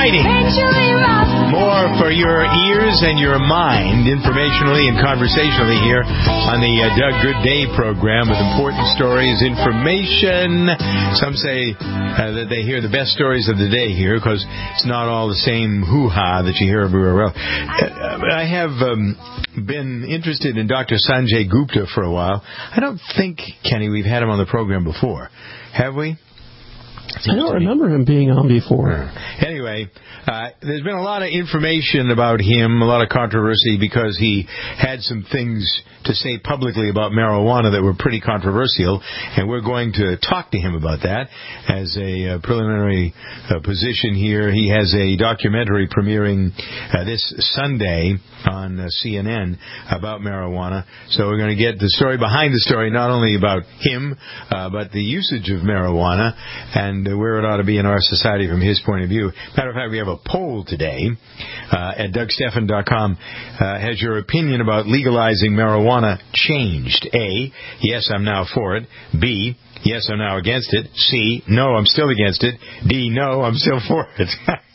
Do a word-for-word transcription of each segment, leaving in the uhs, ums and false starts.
exciting. More for your ears and your mind, informationally and conversationally here on the uh, Doug Good Day program with important stories, information. Some say uh, that they hear the best stories of the day here because it's not all the same hoo-ha that you hear everywhere else. Uh, I have um, been interested in Doctor Sanjay Gupta for a while. I don't think, Kenny, we've had him on the program before. Have we? I don't remember him being on before. Anyway, uh, there's been a lot of information about him, a lot of controversy because he had some things to say publicly about marijuana that were pretty controversial, and we're going to talk to him about that as a uh, preliminary uh, position here. He has a documentary premiering uh, this Sunday on uh, C N N about marijuana, so we're going to get the story behind the story, not only about him, uh, but the usage of marijuana and uh, where it ought to be in our society from his point of view. Matter of fact, we have a poll today uh, at Doug Stephan dot com. Uh, has your opinion about legalizing marijuana changed? A, yes, I'm now for it. B, yes, I'm now against it. C, no, I'm still against it. D, no, I'm still for it.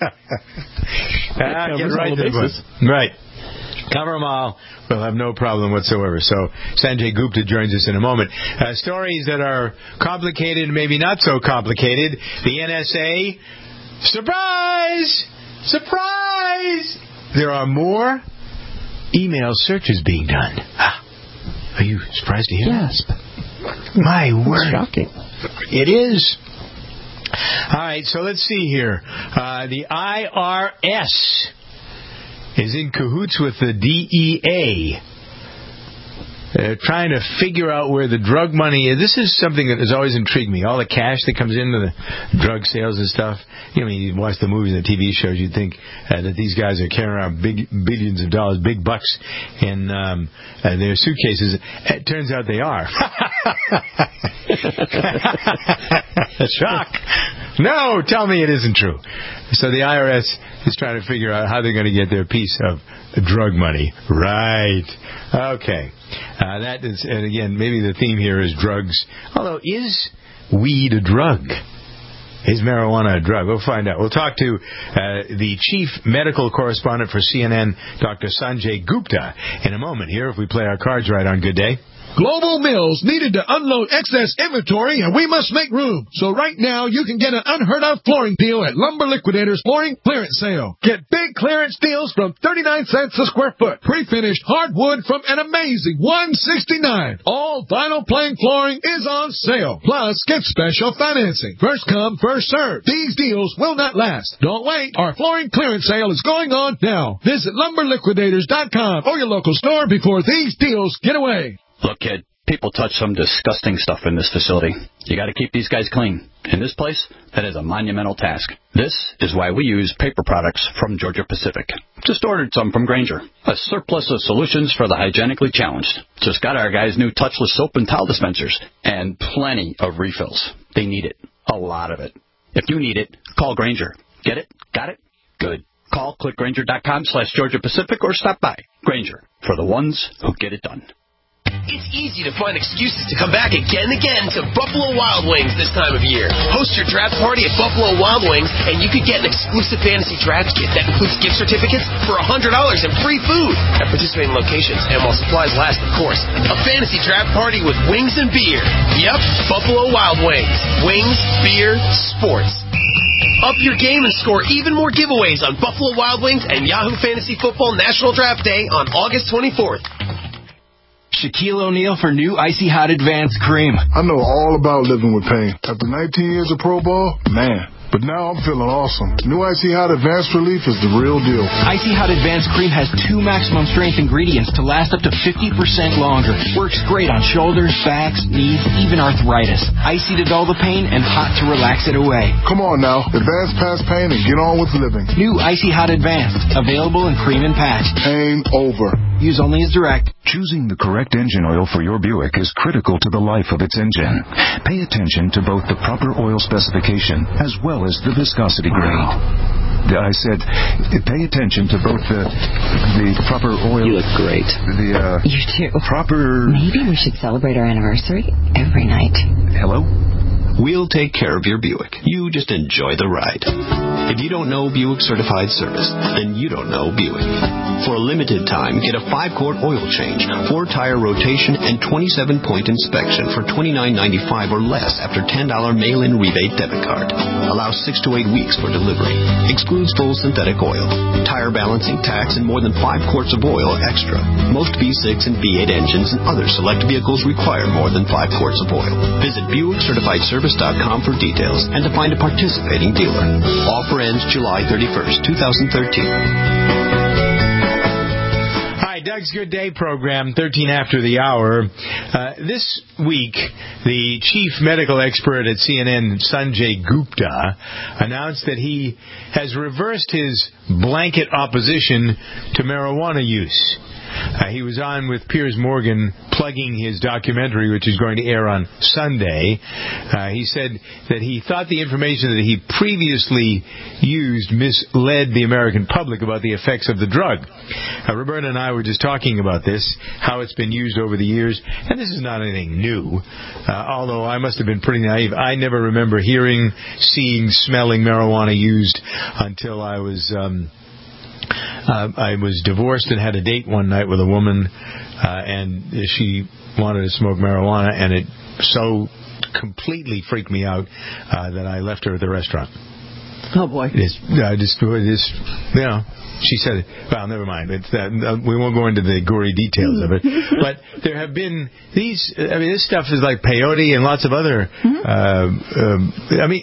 ah, get right this one. Right. Cover them all. We'll have no problem whatsoever. So Sanjay Gupta joins us in a moment. Uh, stories that are complicated, maybe not so complicated. The N S A, surprise! Surprise! There are more email searches being done. Are you surprised to hear Yes. that? My word. It's shocking. It is. All right, so let's see here. Uh, the I R S is in cahoots with the D E A. Uh, trying to figure out where the drug money is. This is something that has always intrigued me. All the cash that comes into the drug sales and stuff. You know, when you watch the movies and the T V shows, you'd think uh, that these guys are carrying around big billions of dollars, big bucks in um, uh, their suitcases. It turns out they are. Shock. No, tell me it isn't true. So the I R S is trying to figure out how they're going to get their piece of drug money. Right. Okay. Uh, that is, and again, maybe the theme here is drugs. Although, is weed a drug? Is marijuana a drug? We'll find out. We'll talk to uh, the chief medical correspondent for C N N, Doctor Sanjay Gupta, in a moment here if we play our cards right on Good Day. Global Mills needed to unload excess inventory, and we must make room. So right now, you can get an unheard-of flooring deal at Lumber Liquidators Flooring Clearance Sale. Get big clearance deals from thirty-nine cents a square foot. Pre-finished hardwood from an amazing one sixty-nine. All vinyl plank flooring is on sale. Plus, get special financing. First come, first served. These deals will not last. Don't wait. Our flooring clearance sale is going on now. Visit lumber liquidators dot com or your local store before these deals get away. Look, kid, people touch some disgusting stuff in this facility. You got to keep these guys clean. In this place, that is a monumental task. This is why we use paper products from Georgia Pacific. Just ordered some from Grainger. A surplus of solutions for the hygienically challenged. Just got our guys new touchless soap and towel dispensers. And plenty of refills. They need it. A lot of it. If you need it, call Grainger. Get it? Got it? Good. Call click grainger dot com slash Georgia Pacific or stop by. Grainger, for the ones who get it done. It's easy to find excuses to come back again and again to Buffalo Wild Wings this time of year. Host your draft party at Buffalo Wild Wings, and you could get an exclusive fantasy draft kit that includes gift certificates for one hundred dollars and free food at participating locations, and while supplies last, of course. A fantasy draft party with wings and beer. Yep, Buffalo Wild Wings. Wings, beer, sports. Up your game and score even more giveaways on Buffalo Wild Wings and Yahoo Fantasy Football National Draft Day on August twenty-fourth. Shaquille O'Neal for new Icy Hot Advanced Cream. I know all about living with pain. After nineteen years of pro ball, man. But now I'm feeling awesome. New Icy Hot Advanced Relief is the real deal. Icy Hot Advanced Cream has two maximum strength ingredients to last up to fifty percent longer. Works great on shoulders, backs, knees, even arthritis. Icy to dull the pain and hot to relax it away. Come on now. Advance past pain and get on with living. New Icy Hot Advanced. Available in cream and patch. Pain over. Use only as direct. Choosing the correct engine oil for your Buick is critical to the life of its engine. Pay attention to both the proper oil specification as well as the viscosity grade. I said, pay attention to both the the proper oil. You look great. The uh, you too. Proper. Maybe we should celebrate our anniversary every night. Hello? We'll take care of your Buick. You just enjoy the ride. If you don't know Buick Certified Service, then you don't know Buick. For a limited time, get a five-quart oil change, four-tire rotation, and twenty-seven point inspection for twenty-nine ninety-five or less after ten dollars mail-in rebate debit card. Allows six to eight weeks for delivery. Excludes full synthetic oil, tire balancing tax, and more than five quarts of oil extra. Most V six and V eight engines and other select vehicles require more than five quarts of oil. Visit Buick Certified Service dot com for details and to find a participating dealer. Offer ends July thirty-first, twenty thirteen. Hi, Doug's Good Day program, thirteen after the hour. Uh, this week, the chief medical expert at C N N, Sanjay Gupta, announced that he has reversed his blanket opposition to marijuana use. Uh, he was on with Piers Morgan plugging his documentary, which is going to air on Sunday. Uh, he said that he thought the information that he previously used misled the American public about the effects of the drug. Uh, Roberta and I were just talking about this, how it's been used over the years, and this is not anything new. Uh, although I must have been pretty naive. I never remember hearing, seeing, smelling marijuana used until I was... Um, Uh, I was divorced and had a date one night with a woman, uh, and she wanted to smoke marijuana, and it so completely freaked me out uh, that I left her at the restaurant. Oh, boy. It's, uh, just, just, you know, she said, well, never mind. It's that, uh, we won't go into the gory details of it. But there have been these, I mean, this stuff is like peyote and lots of other, uh, um, I mean,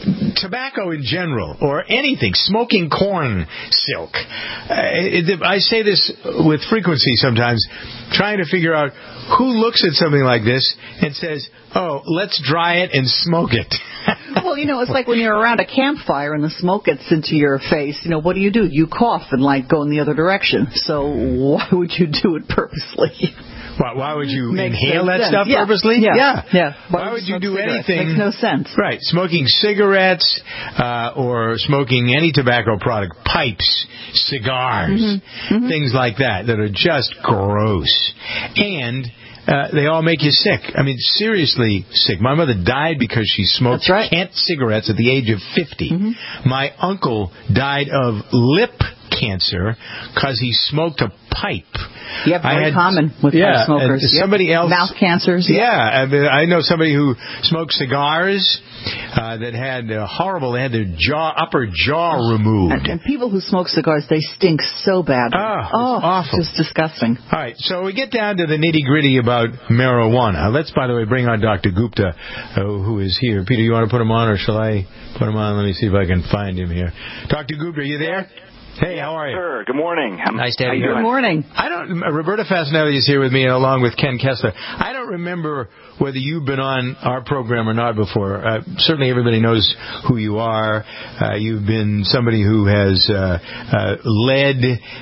tobacco in general, or anything, smoking corn silk. Uh, it, I say this with frequency sometimes, trying to figure out who looks at something like this and says, oh, let's dry it and smoke it. Well, you know, it's like when you're around a campfire and the smoke gets into your face. You know, what do you do? You cough and, like, go in the other direction. So why would you do it purposely? Why, why would you Makes inhale no that sense. stuff Yeah. purposely? Yeah. Yeah. yeah. Why, Why would you do cigarettes? anything? Makes no sense. Right. Smoking cigarettes uh, or smoking any tobacco product, pipes, cigars, Mm-hmm. Mm-hmm. things like that that are just gross. And uh, they all make you sick. I mean, seriously sick. My mother died because she smoked right. Kent cigarettes at the age of fifty. Mm-hmm. My uncle died of lip cancer because he smoked a pipe. Yeah, very had, common with yeah, pipe smokers. And Yep. somebody else, mouth cancers. Yeah, I, mean, I know somebody who smoked cigars uh, that had uh, horrible. They had their jaw, upper jaw removed. And, and people who smoke cigars, they stink so bad. Oh, oh awful. It's just disgusting. All right, so we get down to the nitty gritty about marijuana. Let's, by the way, bring on Doctor Gupta, uh, who is here. Peter, you want to put him on, or shall I put him on? Let me see if I can find him here. Doctor Gupta, are you there? Hey, how are you? Sure. Good morning. I'm, nice to have you. Good morning. I don't. Uh, Roberta Fasinelli is here with me, along with Ken Kessler. I don't remember whether you've been on our program or not before. Uh, certainly, everybody knows who you are. Uh, you've been somebody who has uh, uh, led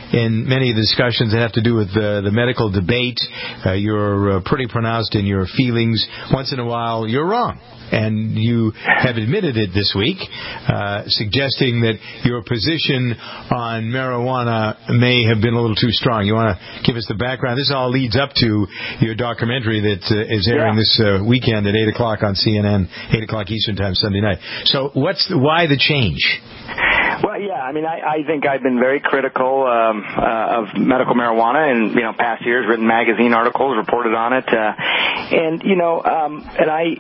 in many of the discussions that have to do with uh, the medical debate. Uh, you're uh, pretty pronounced in your feelings. Once in a while, you're wrong. And you have admitted it this week, uh, suggesting that your position on marijuana may have been a little too strong. You want to give us the background? This all leads up to your documentary that uh, is airing yeah. this uh, weekend at eight o'clock on C N N, eight o'clock Eastern Time, Sunday night. So what's the, why the change? Well, yeah, I mean, I, I think I've been very critical um, uh, of medical marijuana in, you know, past years, written magazine articles, reported on it. Uh, and, you know, um, and I,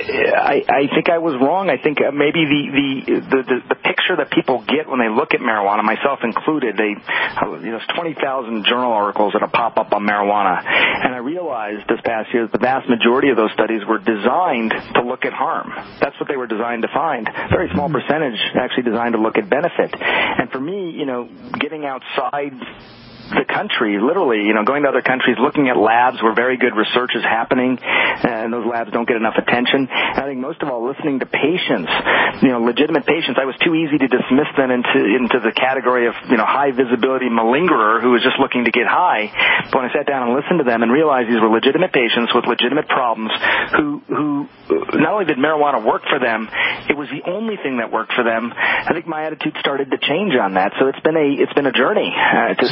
I I think I was wrong. I think maybe the, the, the, the, the picture that people get when they look at marijuana, myself included, they, you know, there's twenty thousand journal articles that pop up on marijuana. And I realized this past year that the vast majority of those studies were designed to look at harm. That's what they were designed to find. A very small percentage actually designed to look at benefit. And for me, you know, getting outside the country, literally, you know, going to other countries, looking at labs where very good research is happening, and those labs don't get enough attention. And I think most of all, listening to patients, you know, legitimate patients. I was too easy to dismiss them into into the category of, you know, high visibility malingerer who was just looking to get high. But when I sat down and listened to them and realized these were legitimate patients with legitimate problems who who not only did marijuana work for them, it was the only thing that worked for them. I think my attitude started to change on that. So it's been a it's been a journey uh, to so, some extent.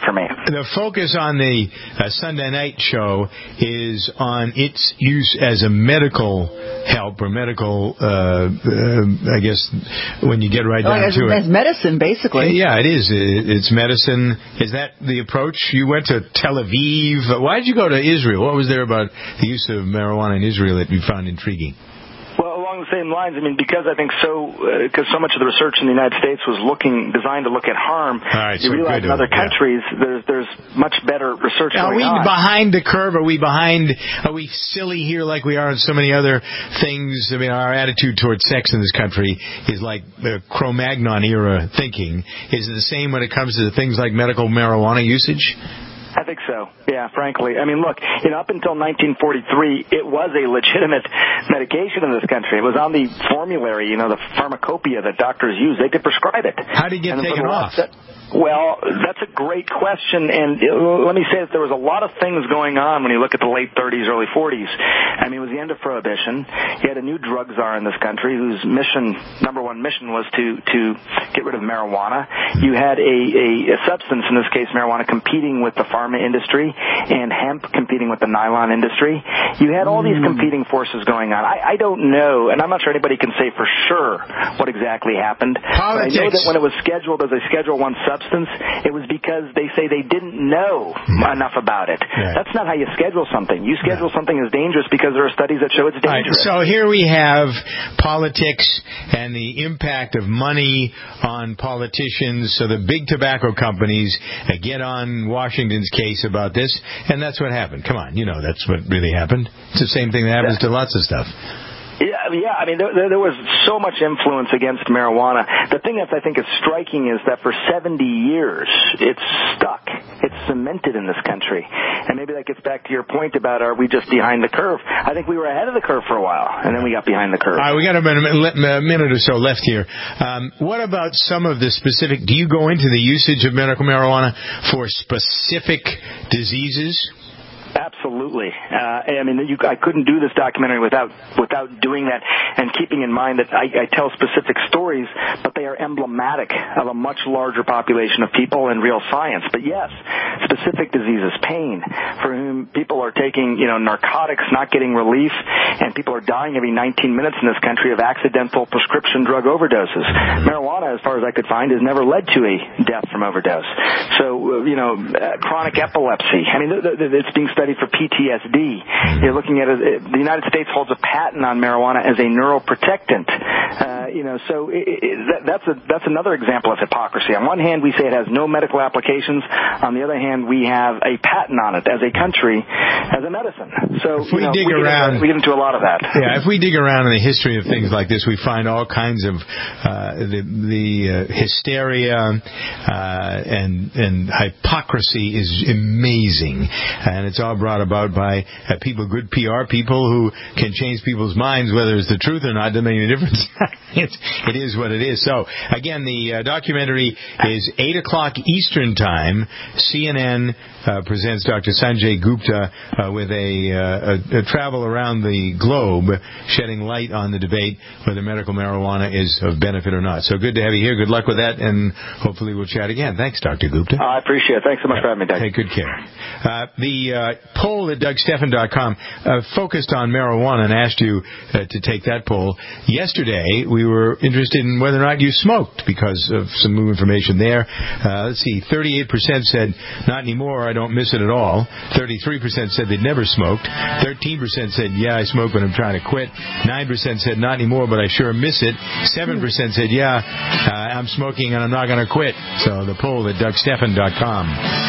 for me. The focus on the uh, Sunday night show is on its use as a medical help or medical, uh, uh, I guess, when you get right well, down as, to it. As medicine, basically. Yeah, it is. It's medicine. Is that the approach? You went to Tel Aviv. Why did you go to Israel? What was there about the use of marijuana in Israel that you found intriguing? Well, along the same lines, I mean, because I think so, because uh, so much of the research in the United States was looking, designed to look at harm, right, you so realize in other yeah. countries there's there's much better research now, going are we on. behind the curve? Are we behind, are we silly here like we are in so many other things? I mean, our attitude towards sex in this country is like the Cro-Magnon era thinking. Is it the same when it comes to things like medical marijuana usage? I think so. Yeah, frankly. I mean, look, you know, up until nineteen forty-three, it was a legitimate medication in this country. It was on the formulary, you know, the pharmacopoeia that doctors use. They could prescribe it. How did it get and taken off? That, well, that's a great question, and let me say that there was a lot of things going on when you look at the late thirties, early forties. I mean, it was the end of Prohibition. You had a new drug czar in this country whose mission, number one mission, was to, to get rid of marijuana. You had a, a, a substance, in this case marijuana, competing with the pharma industry and hemp competing with the nylon industry. You had all these competing forces going on. I, I don't know, and I'm not sure anybody can say for sure what exactly happened. Politics. But I know that when it was scheduled as a Schedule One substance, it was because they say they didn't know enough about it. Right. That's not how you schedule something. You schedule something as dangerous because there are studies that show it's dangerous. Right, so here we have politics and the impact of money on politicians. So the big tobacco companies uh, get on Washington's case about this, and that's what happened. Come on, you know that's what really happened. It's the same thing that happens yeah. to lots of stuff. Yeah, yeah. I mean, there, there was so much influence against marijuana. The thing that I think is striking is that for seventy years, it's stuck. It's cemented in this country. And maybe that gets back to your point about are we just behind the curve? I think we were ahead of the curve for a while, and then we got behind the curve. All right, we got a minute, a minute or so left here. Um, what about some of the specific, do you go into the usage of medical marijuana for specific diseases? Absolutely. Uh, I mean, you, I couldn't do this documentary without without doing that and keeping in mind that I, I tell specific stories, but they are emblematic of a much larger population of people and real science. But yes, specific diseases, pain, for whom people are taking, you know, narcotics, not getting relief, and people are dying every nineteen minutes in this country of accidental prescription drug overdoses. Marijuana, as far as I could find, has never led to a death from overdose. So, you know, uh, chronic epilepsy. I mean, th- th- it's being studied for P T S D. You're looking at it, the United States holds a patent on marijuana as a neuroprotectant. Uh, you know, so it, it, that, that's a that's another example of hypocrisy. On one hand, we say it has no medical applications. On the other hand, we have a patent on it as a country, as a medicine. So if we you know, dig we around, get into, we get into a lot of that. Yeah, if we dig around in the history of things like this, we find all kinds of uh, the, the uh, hysteria uh, and and hypocrisy is amazing, and it's all brought about by uh, people, good P R people who can change people's minds, whether it's the truth or not. Doesn't make any difference. it's, it is what it is. So again, the uh, documentary is eight o'clock Eastern time. C N N uh, presents Doctor Sanjay Gupta uh, with a, uh, a, a travel around the globe, shedding light on the debate whether medical marijuana is of benefit or not. So good to have you here. Good luck with that, and hopefully we'll chat again. Thanks, Doctor Gupta. Uh, I appreciate it. Thanks so much yeah. for having me, Doug. Take good care. Uh, the uh, poll at Doug Stephan dot com uh, focused on marijuana and asked you uh, to take that poll. Yesterday, we were interested in whether or not you smoked because of some new information there. Uh, let's see, thirty-eight percent said, not anymore, I don't miss it at all. thirty-three percent said they'd never smoked. thirteen percent said, yeah, I smoke, but I'm trying to quit. nine percent said, not anymore, but I sure miss it. seven percent said, yeah, uh, I'm smoking and I'm not going to quit. So the poll at Doug Stephan dot com.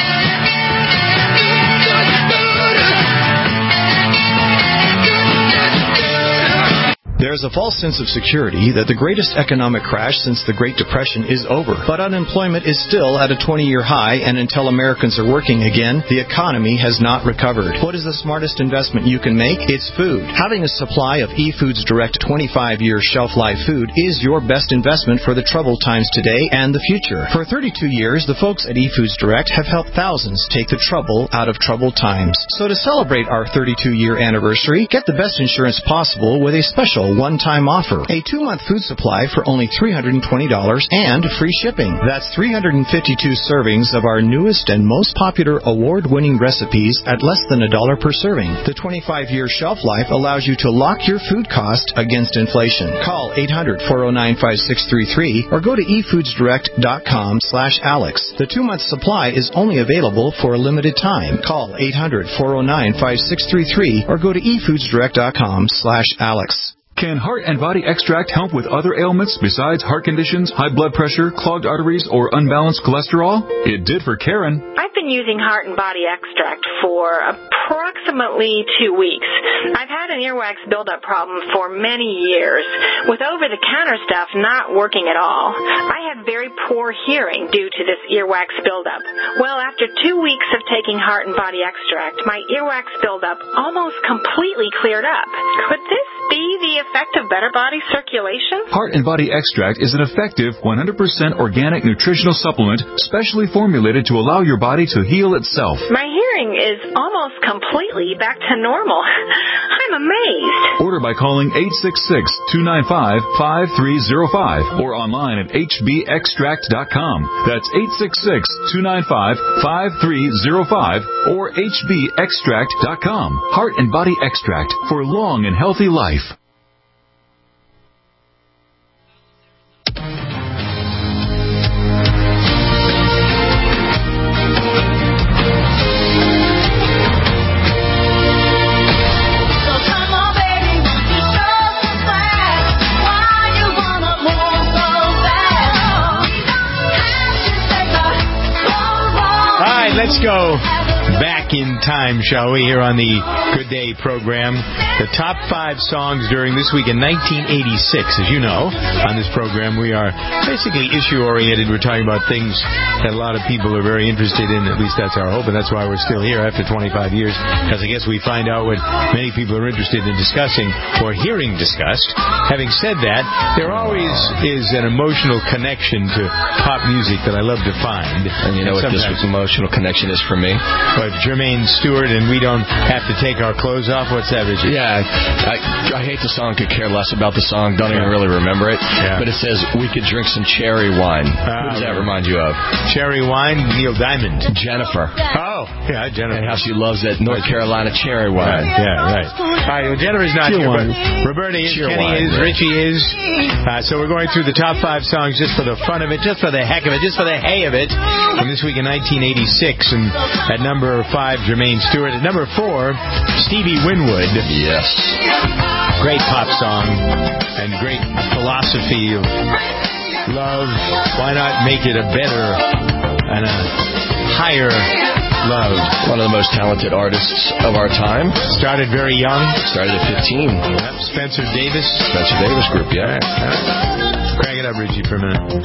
There's a false sense of security that the greatest economic crash since the Great Depression is over. But unemployment is still at a twenty-year high, and until Americans are working again, the economy has not recovered. What is the smartest investment you can make? It's food. Having a supply of eFoods Direct twenty-five year shelf life food is your best investment for the troubled times today and the future. For thirty-two years, the folks at eFoods Direct have helped thousands take the trouble out of troubled times. So to celebrate our thirty-two year anniversary, get the best insurance possible with a special one-time offer. A two-month food supply for only three hundred twenty dollars and free shipping. That's three hundred fifty-two servings of our newest and most popular award-winning recipes at less than a dollar per serving. The twenty-five year shelf life allows you to lock your food cost against inflation. Call eight hundred, four oh nine, five six three three or go to e foods direct dot com slash Alex. The two-month supply is only available for a limited time. Call eight hundred, four oh nine, five six three three or go to e foods direct dot com slash Alex. Can Heart and Body Extract help with other ailments besides heart conditions, high blood pressure, clogged arteries, or unbalanced cholesterol? It did for Karen. I've been using Heart and Body Extract for approximately two weeks. I've had an earwax buildup problem for many years, with over-the-counter stuff not working at all. I had very poor hearing due to this earwax buildup. Well, after two weeks of taking Heart and Body Extract, my earwax buildup almost completely cleared up. Could this be the effect of better body circulation? Heart and Body Extract is an effective one hundred percent organic nutritional supplement specially formulated to allow your body to heal itself. My hearing is almost completely back to normal. I'm amazed. Order by calling eight six six, two nine five, five three zero five or online at h b extract dot com. That's eight six six, two nine five, five three zero five or h b extract dot com. Heart and Body Extract for long and healthy life. Let's go back in time, shall we, here on the Good Day program. The top five songs during this week in nineteen eighty-six. As you know, on this program, we are basically issue-oriented. We're talking about things that a lot of people are very interested in. At least that's our hope, and that's why we're still here after twenty-five years, because I guess we find out what many people are interested in discussing or hearing discussed. Having said that, there always is an emotional connection to pop music that I love to find. And you know and what this emotional connection is for me? But Jermaine Stewart and We Don't Have to Take Our Clothes Off. What's that, Richard? Yeah, I, I hate the song, could care less about the song, don't even really remember it. Yeah. But it says, we could drink some cherry wine. Uh, Who does that remind you of? Cherry wine, Neil Diamond. Jennifer. Oh, yeah, Jennifer. And how she loves that North Carolina cherry wine. Right, yeah, right. All right, well, Jennifer's not Cheer here, wine. But Roberta is, Cheer Kenny wine, is, right. Richie is. Uh, so we're going through the top five songs just for the fun of it, just for the heck of it, just for the hay of it, from this week in nineteen eighty-six. And at number five, Jermaine Stewart. At number four, Stevie Winwood. Yes. Great pop song and great philosophy of love. Why not make it a better and a higher love? One of the most talented artists of our time. Started very young. Started at fifteen. Yep. Spencer Davis. Spencer Davis Group, yeah. Right. Right. Crank it up, Richie, for a minute.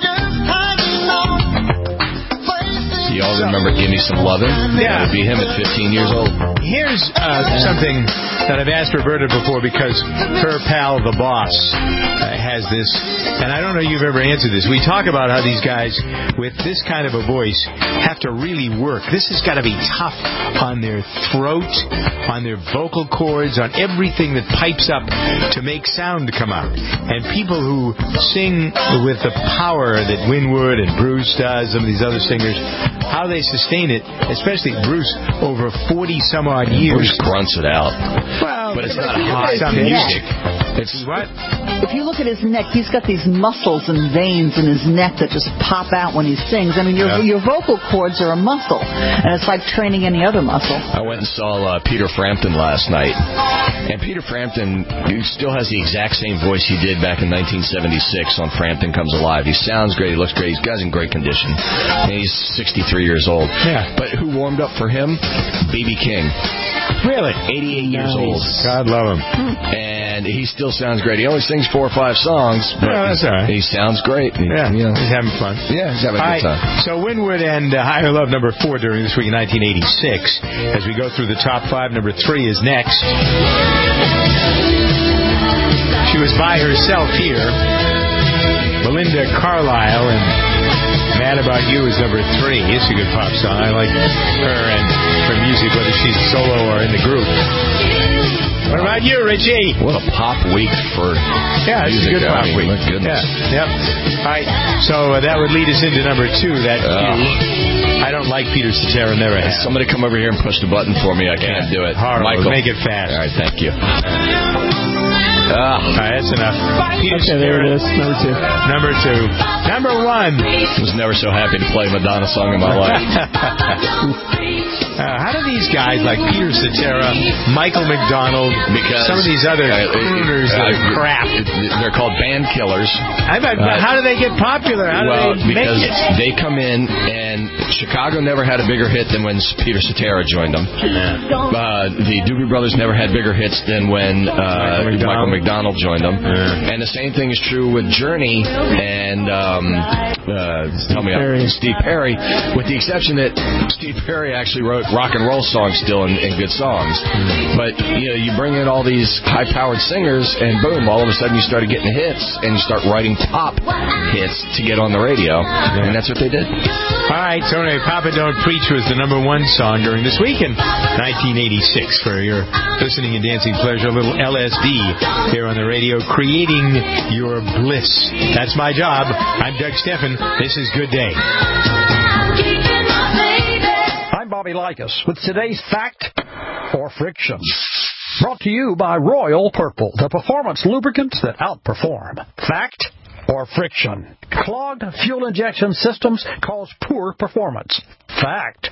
You all remember Give Me Some Lovin'? Yeah. That would be him at fifteen years old. Here's uh, something that I've asked Roberta before, because her pal, the boss, uh, has this, and I don't know if you've ever answered this. We talk about how these guys with this kind of a voice have to really work. This has got to be tough on their throat, on their vocal cords, on everything that pipes up to make sound come out. And people who sing with the power that Winwood and Bruce does, some of these other singers, how they sustain it, especially Bruce, over forty some odd years. Bruce grunts it out. Well, but it's not high music. It's what? If you look at his neck, he's got these muscles and veins in his neck that just pop out when he sings. I mean, your yeah. your vocal cords are a muscle, and it's like training any other muscle. I went and saw uh, Peter Frampton last night, and Peter Frampton he still has the exact same voice he did back in nineteen seventy-six on Frampton Comes Alive. He sounds great. He looks great. He's guy's in great condition. And he's sixty-three years old. Yeah. But who warmed up for him? B B King. Really? eighty-eight nice. Years old. God love him. And he still sounds great. He only sings four or five songs, but well, that's all right. He sounds great. He, yeah, you know, he's having fun. Yeah, he's having a good time. Right. So Winwood and uh, Higher Love, number four during this week in nineteen eighty-six. As we go through the top five, number three is next. She was by herself here. Belinda Carlisle and Mad About You is number three. It's a good pop song. I like her and her music, whether she's solo or in the group. What about you, Richie? What a pop week for Yeah, it's a music. good pop I mean, week. my goodness. Yeah, yep. All right, so uh, that would lead us into number two. That uh, I don't like Peter Cetera, never have. Somebody come over here and push the button for me. I can't Yeah. do it. Horrible. Michael. Make it fast. All right, thank you. Ah. All right, that's enough. Peter Okay, there it is. Number two. Number two. Number one. I was never so happy to play a Madonna song in my life. Uh, how do these guys like Peter Cetera, Michael McDonald, Because some of these other uh, crooners uh, that are crap? They're called band killers. I bet, Uh, how do they get popular? How well, do they because make it? they come in, and Chicago never had a bigger hit than when Peter Cetera joined them. Uh, the Doobie Brothers never had bigger hits than when uh, Michael McDonald. Michael McDonald joined them. Yeah. And the same thing is true with Journey and um, uh, tell me Perry. Steve Perry, with the exception that Steve Perry actually wrote rock and roll songs still and, and good songs. But you know, you bring in all these high-powered singers, and boom, all of a sudden you started getting hits, and you start writing pop hits to get on the radio, Yeah. and that's what they did. All right, so anyway, Papa Don't Preach was the number one song during this week in nineteen eighty-six. For your listening and dancing pleasure, a little L S D here on the radio, creating your bliss. That's my job. I'm Doug Steffen. This is Good Day. I'm Bobby Likas with today's Fact or Friction. Brought to you by Royal Purple, the performance lubricants that outperform. Fact or friction? Clogged fuel injection systems cause poor performance. Fact.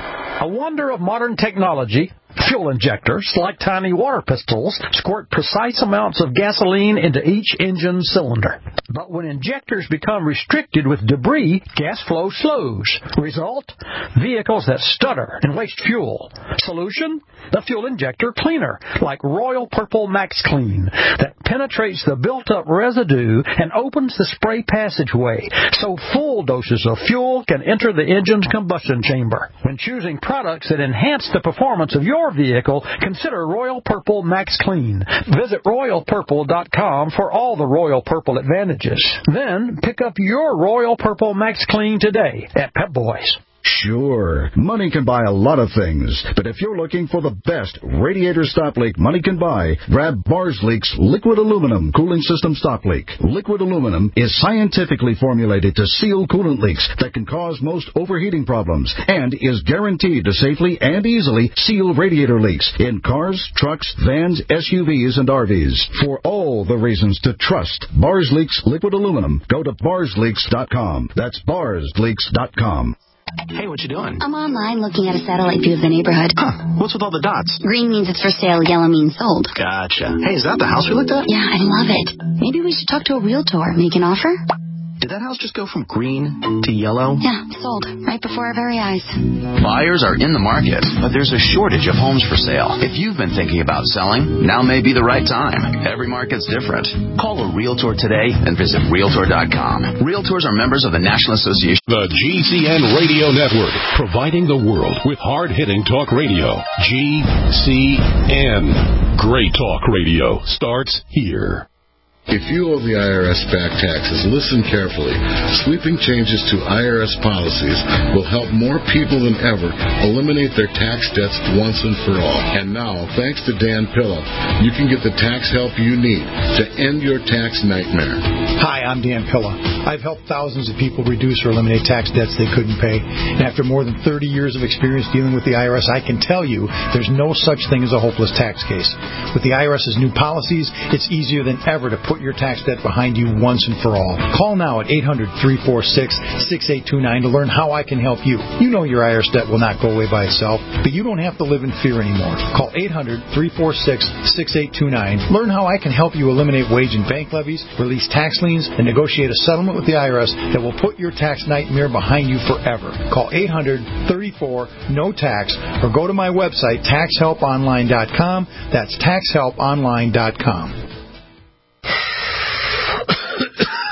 A wonder of modern technology, fuel injectors, like tiny water pistols, squirt precise amounts of gasoline into each engine cylinder. But when injectors become restricted with debris, gas flow slows. Result? Vehicles that stutter and waste fuel. Solution? The fuel injector cleaner, like Royal Purple Max Clean, that penetrates the built-up residue and opens the spray passageway, so full doses of fuel can enter the engine's combustion chamber. When choosing products that enhance the performance of your vehicle, consider Royal Purple Max Clean. Visit royal purple dot com for all the Royal Purple advantages. Then pick up your Royal Purple Max Clean today at Pep Boys. Sure, money can buy a lot of things, but if you're looking for the best radiator stop leak money can buy, grab Barsleek's Liquid Aluminum Cooling System Stop Leak. Liquid aluminum is scientifically formulated to seal coolant leaks that can cause most overheating problems, and is guaranteed to safely and easily seal radiator leaks in cars, trucks, vans, S U Vs, and R Vs. For all the reasons to trust Barsleek's Liquid Aluminum, go to barsleeks dot com. That's barsleeks dot com. Hey, what you doing? I'm online looking at a satellite view of the neighborhood. Huh. What's with all the dots? Green means it's for sale, yellow means sold. Gotcha. Hey, is that the house we looked at? Yeah, I love it. Maybe we should talk to a realtor. Make an offer? Did that house just go from green to yellow? Yeah, sold. Right before our very eyes. Buyers are in the market, but there's a shortage of homes for sale. If you've been thinking about selling, now may be the right time. Every market's different. Call a realtor today and visit realtor dot com. Realtors are members of the National Association. The G C N Radio Network, providing the world with hard-hitting talk radio. G C N. Great talk radio starts here. If you owe the I R S back taxes, listen carefully. Sweeping changes to I R S policies will help more people than ever eliminate their tax debts once and for all. And now, thanks to Dan Pilla, you can get the tax help you need to end your tax nightmare. Hi, I'm Dan Pilla. I've helped thousands of people reduce or eliminate tax debts they couldn't pay. And after more than thirty years of experience dealing with the I R S, I can tell you there's no such thing as a hopeless tax case. With the IRS's new policies, it's easier than ever to put your tax debt behind you once and for all. Call now at eight hundred, three four six, six eight two nine to learn how I can help you. You know your I R S debt will not go away by itself, but you don't have to live in fear anymore. Call eight hundred, three four six, six eight two nine. Learn how I can help you eliminate wage and bank levies, release tax liens, and negotiate a settlement with the I R S that will put your tax nightmare behind you forever. Call eight hundred, thirty-four, no tax or go to my website, tax help online dot com. That's tax help online dot com.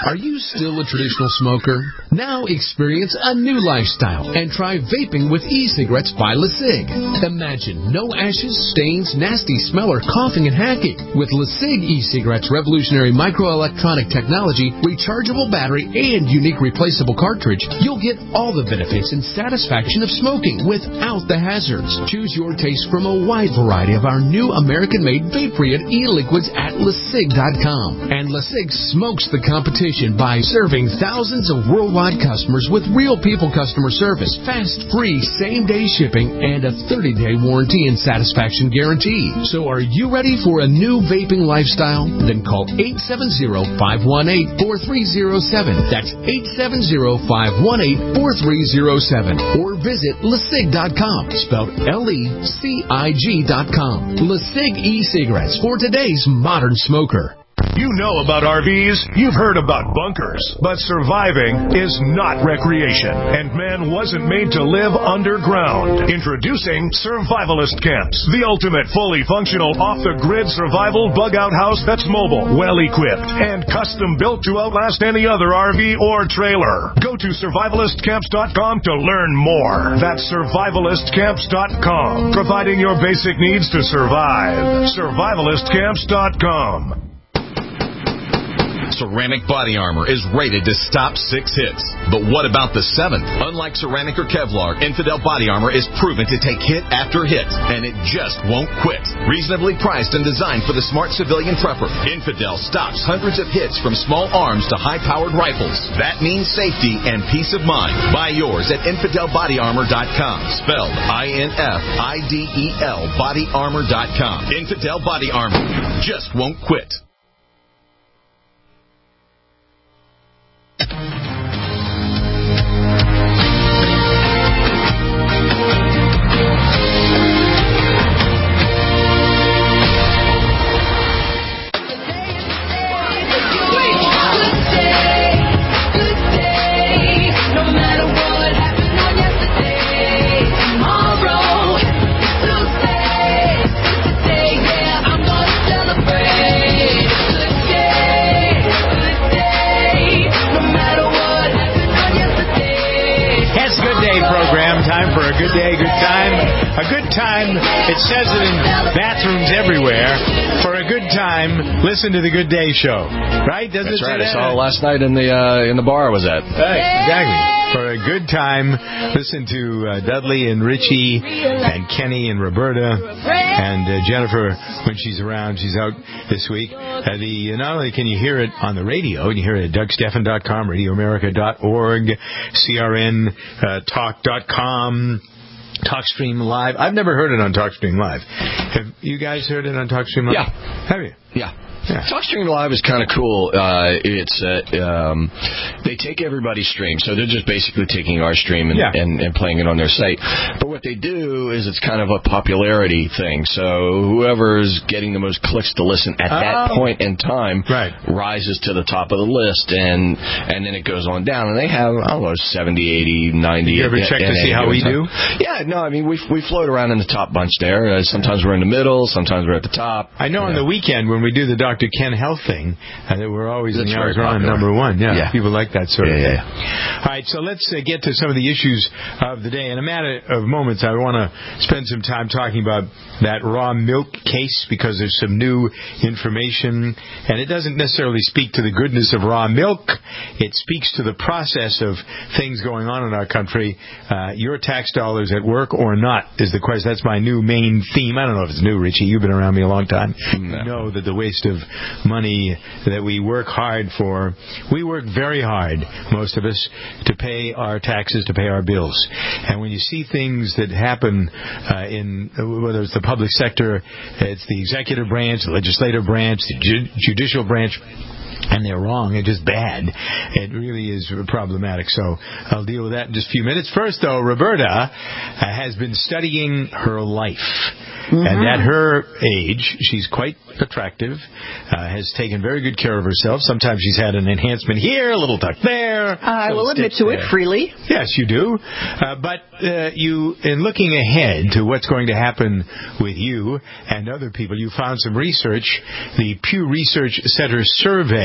Are you still a traditional smoker? Now experience a new lifestyle and try vaping with e-cigarettes by LeSig. Imagine no ashes, stains, nasty smell, or coughing and hacking. With LeSig e-cigarettes' revolutionary microelectronic technology, rechargeable battery, and unique replaceable cartridge, you'll get all the benefits and satisfaction of smoking without the hazards. Choose your taste from a wide variety of our new American-made vape-free e-liquids at LeSig dot com. And LeSig smokes the competition by serving thousands of worldwide customers with real people customer service, fast, free, same-day shipping, and a thirty-day warranty and satisfaction guarantee. So are you ready for a new vaping lifestyle? Then call eight seven zero, five one eight, four three zero seven. That's eight seven zero, five one eight, four three zero seven. Or visit LeSig dot com, spelled L E C I G dot com. LeSig e-cigarettes for today's modern smoker. You know about R Vs, you've heard about bunkers, but surviving is not recreation, and man wasn't made to live underground. Introducing Survivalist Camps, the ultimate fully functional off-the-grid survival bug-out house that's mobile, well-equipped, and custom-built to outlast any other R V or trailer. Go to survivalist camps dot com to learn more. That's survivalist camps dot com, providing your basic needs to survive. survivalist camps dot com. Ceramic Body Armor is rated to stop six hits. But what about the seventh? Unlike ceramic or Kevlar, Infidel Body Armor is proven to take hit after hit, and it just won't quit. Reasonably priced and designed for the smart civilian prepper, Infidel stops hundreds of hits from small arms to high-powered rifles. That means safety and peace of mind. Buy yours at infidel body armor dot com, spelled I N F I D E L body armor dot com. Infidel Body Armor just won't quit. Time for a good day, good time. A good time, it says it in bathrooms everywhere. For a good time, listen to the Good Day Show. Right? Doesn't That's it right. say I that? saw it last night in the uh, in the bar I was at. Right, exactly. For a good time, listen to uh, Dudley and Richie and Kenny and Roberta and uh, Jennifer when she's around. She's out this week. Uh, the not only can you hear it on the radio, you hear it at doug steffen dot com, radio america dot org, C R N talk dot com. TalkStream Live. I've never heard it on TalkStream Live. Have you guys heard it on TalkStream Live? Yeah. Have you? Yeah. Yeah. TalkStream Live is kind of cool. Uh, it's uh, um, they take everybody's stream, so they're just basically taking our stream and, yeah. and, and playing it on their site. But what they do is it's kind of a popularity thing. So whoever's getting the most clicks to listen at that oh. point in time right. rises to the top of the list, and and then it goes on down. And they have, I don't know, seventy, eighty, ninety. You ever at, check at to see how we time. do? Yeah, no, I mean, we we float around in the top bunch there. Uh, sometimes we're in the middle, sometimes we're at the top. I know on the weekend when we do the Doctor Ken Health thing, Uh, we're always That's in the hours very on popular. number one. Yeah, Yeah. people like that sort Yeah, of thing. yeah. All right, so let's uh, get to some of the issues of the day. In a matter of moments, I want to spend some time talking about that raw milk case because there's some new information, and it doesn't necessarily speak to the goodness of raw milk. It speaks to the process of things going on in our country. Uh, your tax dollars at work or not is the question. That's my new main theme. I don't know if it's new, Richie. You've been around me a long time. No. You know that the waste of money that we work hard for. We work very hard, most of us, to pay our taxes, to pay our bills. And when you see things that happen uh, in, whether it's the public sector, it's the executive branch, the legislative branch, the ju- judicial branch, and they're wrong, and just bad, it really is problematic. So I'll deal with that in just a few minutes. First, though, Roberta uh, has been studying her life. Mm-hmm. And at her age, she's quite attractive, uh, has taken very good care of herself. Sometimes she's had an enhancement here, a little tuck there. I will admit to it freely. Yes, you do. Uh, but uh, you, in looking ahead to what's going to happen with you and other people, you found some research. The Pew Research Center survey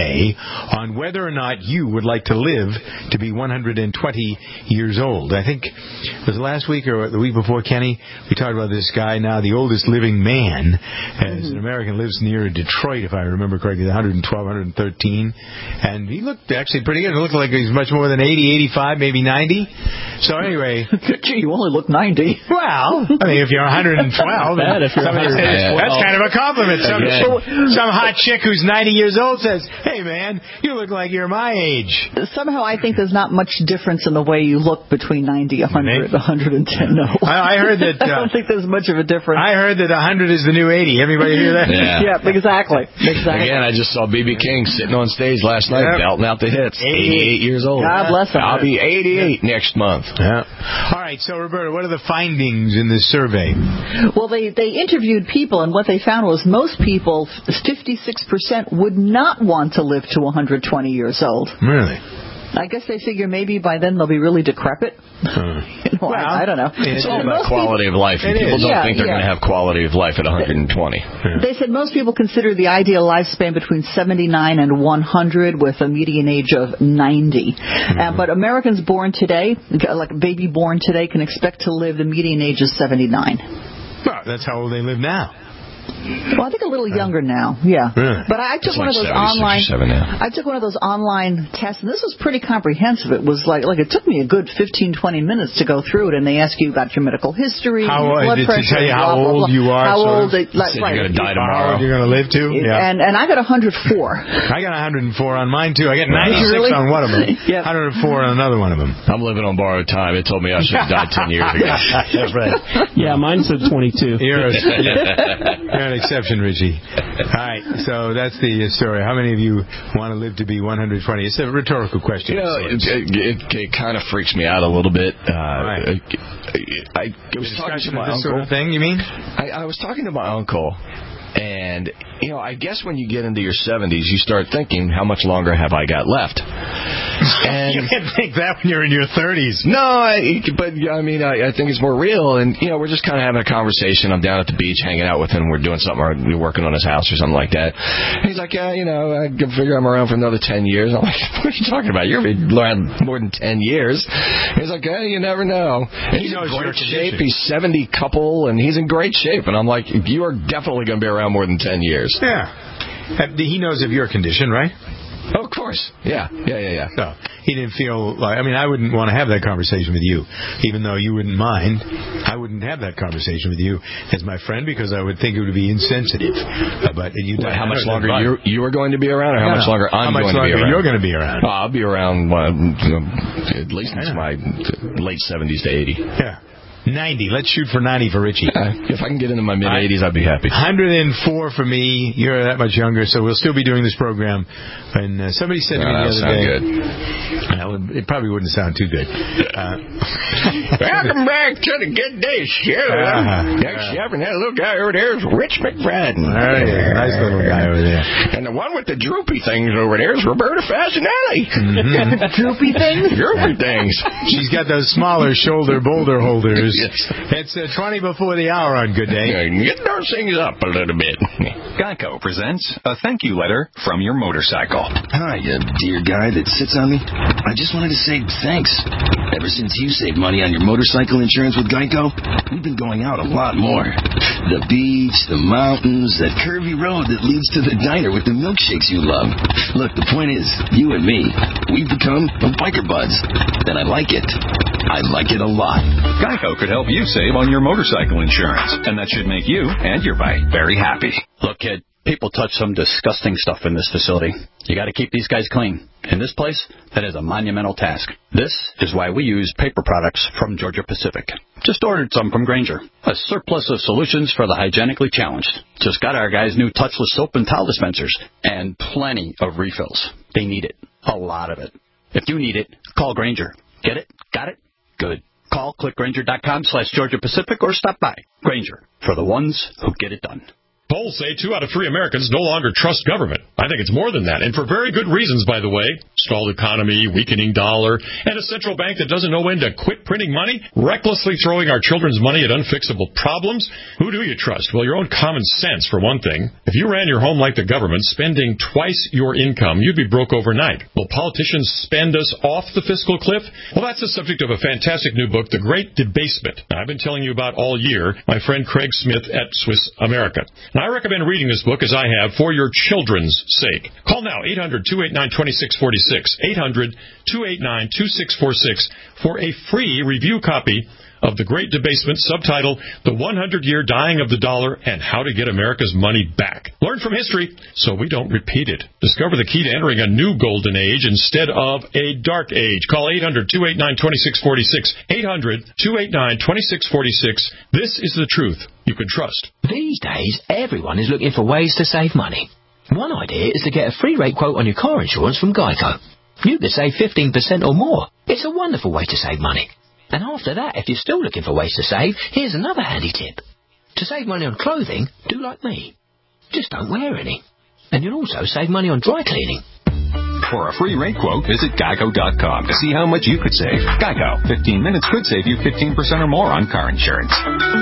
survey on whether or not you would like to live to be one hundred twenty years old. I think it was last week or the week before, Kenny, we talked about this guy now, the oldest living man, as mm-hmm. an American, lives near Detroit, if I remember correctly, one hundred twelve, one hundred thirteen. And he looked actually pretty good. It looked like he's much more than eighty, eighty-five, maybe ninety. So anyway. Gee, you only look ninety. Well, I mean, if you're one hundred twelve, bad if you're somebody says, yeah, well, that's kind of a compliment. Some, some hot chick who's ninety years old says, hey, man, you look like you're my age. Somehow I think there's not much difference in the way you look between ninety, one hundred, one hundred ten. No. I, I heard that. Uh, I don't think there's much of a difference. I heard that one hundred is the new eighty. Everybody hear that? Yeah. Yeah, exactly. exactly. Again, I just saw B B King sitting on stage last night, yep. belting out the hits. eighty-eight years old. God bless him. I'll be eighty-eight yeah. next month. Yeah. All right, so Roberta, what are the findings in this survey? Well, they, they interviewed people, and what they found was most people, fifty-six percent, would not want to live to one hundred twenty years old. Really? I guess they figure maybe by then they'll be really decrepit. Huh. You know, well, I, I don't know. It's all about quality people, of life. And people is. don't yeah, think they're yeah. going to have quality of life at one hundred twenty. Yeah. They said most people consider the ideal lifespan between seventy-nine and one hundred, with a median age of ninety. Mm-hmm. Uh, but Americans born today, like a baby born today, can expect to live the median age of seventy-nine. Well, that's how old they live now. Well, I think a little younger now, yeah. Really? But I took it's one like of those online. Now. I took one of those online tests, and this was pretty comprehensive. It was like, like it took me a good fifteen, twenty minutes to go through it, and they ask you about your medical history, how, your blood did pressure, to tell you how blah, old blah, blah. you are. How so old? It, like, right. You're going to die tomorrow. How old you're going to live to? Yeah. And and I got one hundred four. I got one hundred four on mine too. I got ninety-six really? on one of them. Yep. one hundred four on another one of them. I'm living on borrowed time. It told me I should have died ten years ago. That's right. Yeah, mine said twenty-two. You're, a, you're an exception, Richie. All right, so that's the story. How many of you want to live to be one hundred twenty? It's a rhetorical question. You know, it, it, it kind of freaks me out a little bit. Uh, right. I, I, I was talking to my this uncle. Sort of thing, you mean? I, I was talking to my uncle, and you know, I guess when you get into your seventies, you start thinking, how much longer have I got left? And you can't think that when you're in your thirties. No, I, but I mean, I, I think it's more real. And you know, we're just kind of having a conversation. I'm down at the beach hanging out with him. We're doing something, or we're working on his house or something like that. And he's like, yeah, you know, I can figure I'm around for another ten years. I'm like, what are you talking about? You're around more than ten years. And he's like, yeah, you never know. And he's in great shape. He's seventy couple, and he's in great shape. And I'm like, you are definitely going to be around more than ten years. Yeah. He knows of your condition, right? Oh, of course. Yeah. Yeah, yeah, yeah. So he didn't feel like, I mean, I wouldn't want to have that conversation with you, even though you wouldn't mind. I wouldn't have that conversation with you as my friend because I would think it would be insensitive. Uh, but you, well, how much longer you you are going to be around, or how no, much longer I'm how much going to be around? You're going to be around. Oh, I'll be around well, at least into my late seventies to eighty. Yeah. ninety. Let's shoot for ninety for Richie. Uh, if I can get into my mid-eighties, I'd be happy. one hundred four for me. You're that much younger, so we'll still be doing this program. And uh, somebody said to me no, the other sound day... Good. Uh, it probably wouldn't sound too good. Uh, Welcome back to the Good Day Show. Uh, Next uh, up, and that little guy over there is Rich McFadden. There he is. Nice little guy over there. And the one with the droopy things over there is Roberta Fasanelli. Mm-hmm. Droopy things? Droopy things. She's got those smaller shoulder boulder holders. Yes. It's uh, twenty before the hour on Good Day. Get those things up a little bit. Geico presents a thank you letter from your motorcycle. Hi, uh, dear guy that sits on me. I just wanted to say thanks. Ever since you saved money on your motorcycle insurance with Geico, we've been going out a lot more. The beach, the mountains, that curvy road that leads to the diner with the milkshakes you love. Look, the point is, you and me, we've become biker buds. And I like it. I like it a lot. Geico could help you save on your motorcycle insurance, and that should make you and your bike very happy. Look, kid, people touch some disgusting stuff in this facility. You got to keep these guys clean. In this place, that is a monumental task. This is why we use paper products from Georgia Pacific. Just ordered some from Grainger. A surplus of solutions for the hygienically challenged. Just got our guys new touchless soap and towel dispensers, and plenty of refills. They need it. A lot of it. If you need it, call Grainger. Get it? Got it? Good. Call click grainger dot com slash Georgia Pacific or stop by. Grainger, for the ones who get it done. Polls say two out of three Americans no longer trust government. I think it's more than that, and for very good reasons, by the way. Stalled economy, weakening dollar, and a central bank that doesn't know when to quit printing money, recklessly throwing our children's money at unfixable problems. Who do you trust? Well, your own common sense, for one thing. If you ran your home like the government, spending twice your income, you'd be broke overnight. Will politicians spend us off the fiscal cliff? Well, that's the subject of a fantastic new book, The Great Debasement. Now, I've been telling you about all year, my friend Craig Smith at Swiss America. Now, I recommend reading this book, as I have, for your children's sake. Call now, eight hundred, two eight nine, two six four six, eight hundred, two eight nine, two six four six, for a free review copy of The Great Debasement, subtitled The one hundred year Dying of the Dollar and How to Get America's Money Back. Learn from history so we don't repeat it. Discover the key to entering a new golden age instead of a dark age. Call eight hundred, two eight nine, two six four six, eight hundred, two eight nine, two six four six. This is the truth you can trust. These days, everyone is looking for ways to save money. One idea is to get a free rate quote on your car insurance from Geico. You could save fifteen percent or more. It's a wonderful way to save money. And after that, if you're still looking for ways to save, here's another handy tip. To save money on clothing, do like me. Just don't wear any. And you'll also save money on dry cleaning. For a free rate quote, visit geico dot com to see how much you could save. Geico. fifteen minutes could save you fifteen percent or more on car insurance.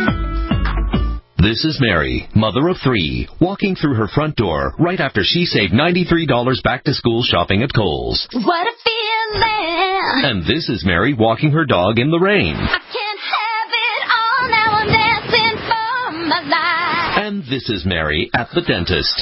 This is Mary, mother of three, walking through her front door right after she saved ninety-three dollars back-to-school shopping at Kohl's. What a feeling! And this is Mary walking her dog in the rain. I can't have it all, now I'm dancing for my life. And this is Mary at the dentist.